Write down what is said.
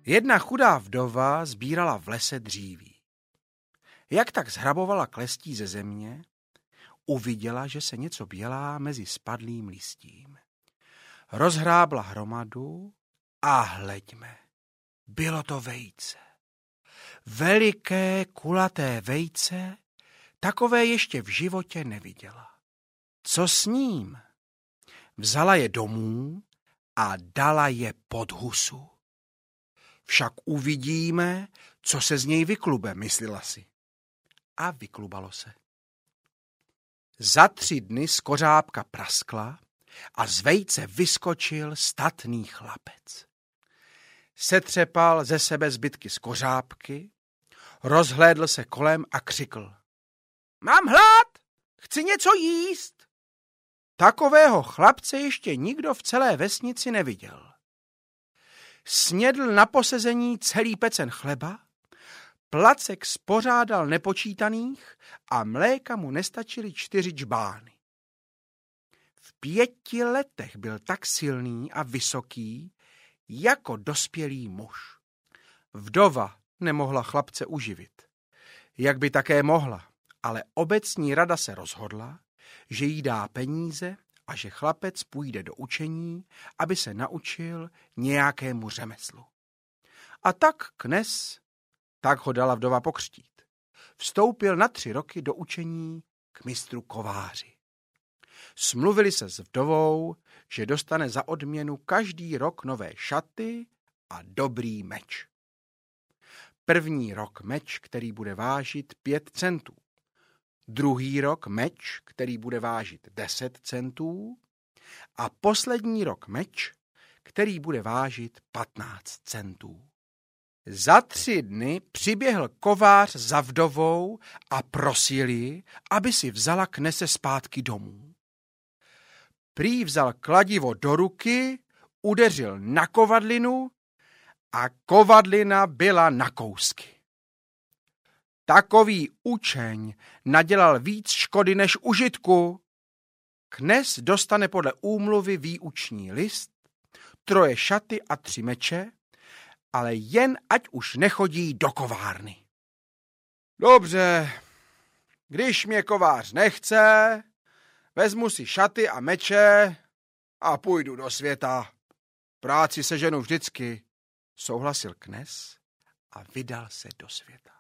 Jedna chudá vdova sbírala v lese dříví. Jak tak zhrabovala klestí ze země, uviděla, že se něco bělá mezi spadlým listím. Rozhrábla hromadu a hleďme, bylo to vejce. Veliké kulaté vejce, takové ještě v životě neviděla. Co s ním? Vzala je domů a dala je pod husu. Však uvidíme, co se z něj vyklube, myslela si. A vyklubalo se. Za 3 dny z kořápka praskla a z vejce vyskočil statný chlapec. Setřepal ze sebe zbytky z kořápky, rozhlédl se kolem a křikl. Mám hlad, chci něco jíst. Takového chlapce ještě nikdo v celé vesnici neviděl. Snědl na posezení celý pecen chleba, placek spořádal nepočítaných a mléka mu nestačily 4 džbány. V 5 letech byl tak silný a vysoký, jako dospělý muž. Vdova nemohla chlapce uživit. Jak by také mohla, ale obecní rada se rozhodla, že jí dá peníze a že chlapec půjde do učení, aby se naučil nějakému řemeslu. A tak knes, tak ho dala vdova pokřtít. Vstoupil na 3 roky do učení k mistru kováři. Smluvili se s vdovou, že dostane za odměnu každý rok nové šaty a dobrý meč. První rok meč, který bude vážit 5 centů. Druhý rok meč, který bude vážit 10 centů. A poslední rok meč, který bude vážit 15 centů. Za 3 dny přiběhl kovář za vdovou a prosil ji, aby si vzala knese zpátky domů. Prý vzal kladivo do ruky, udeřil na kovadlinu a kovadlina byla na kousky. Takový učeň nadělal víc škody než užitku. Knes dostane podle úmluvy výuční list, 3 šaty a 3 meče, ale jen ať už nechodí do kovárny. Dobře, když mě kovář nechce, vezmu si šaty a meče a půjdu do světa. Práci seženu vždycky, souhlasil knes a vydal se do světa.